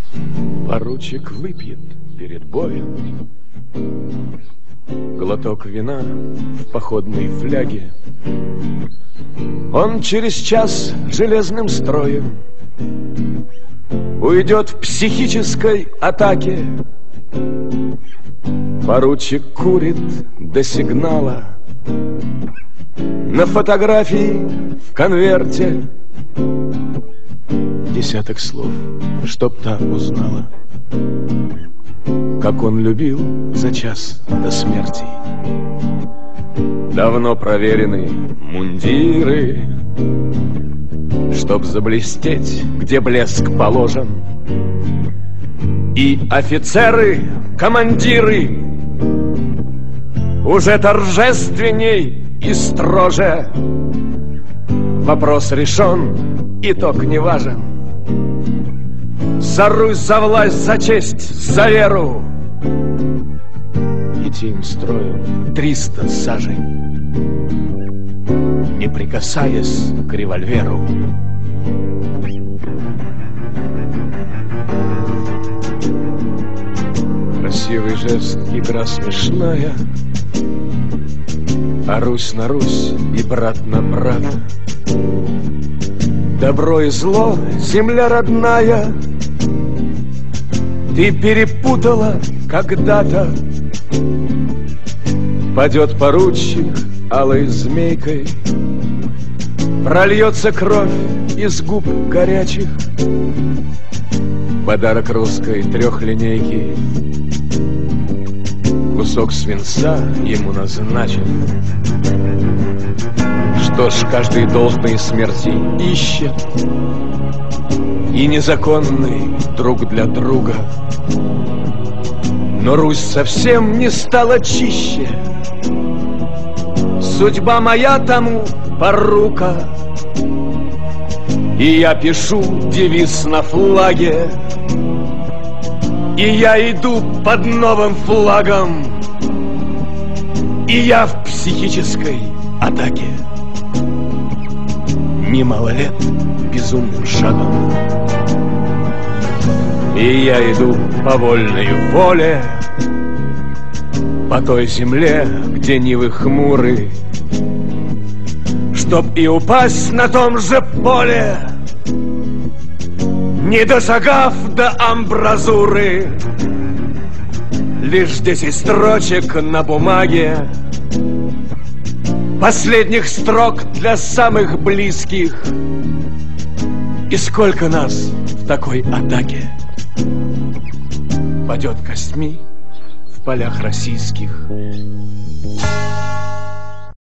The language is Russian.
Поручик выпьет перед боем глоток вина в походной фляге. Он через час железным строем уйдет в психической атаке. Поручик курит до сигнала на фотографии в конверте. Десяток слов, чтоб та узнала, как он любил за час до смерти. Давно проверены мундиры, чтоб заблестеть, где блеск положен. И офицеры, командиры уже торжественней и строже. Вопрос решен, итог не важен. За Русь, за власть, за честь, за веру. Идти строем 300 сажень, не прикасаясь к револьверу. Красивый жест, игра смешная, а Русь на Русь и брат на брата. Добро и зло, земля родная, ты перепутала когда-то. Падет поручик алой змейкой, прольется кровь из губ горячих. Подарок русской трехлинейки, кусок свинца ему назначен. Что ж, каждый должной смерти ищет, и незаконный друг для друга. Но Русь совсем не стала чище. Судьба моя тому порука, и я пишу девиз на флаге, и я иду под новым флагом, и я в психической атаке. Немало лет безумным шагом, и я иду по вольной воле, по той земле, где нивы хмуры, чтоб и упасть на том же поле, не дошагав до амбразуры. Лишь 10 строчек на бумаге, последних строк для самых близких. И сколько нас в такой атаке падет костьми в полях российских.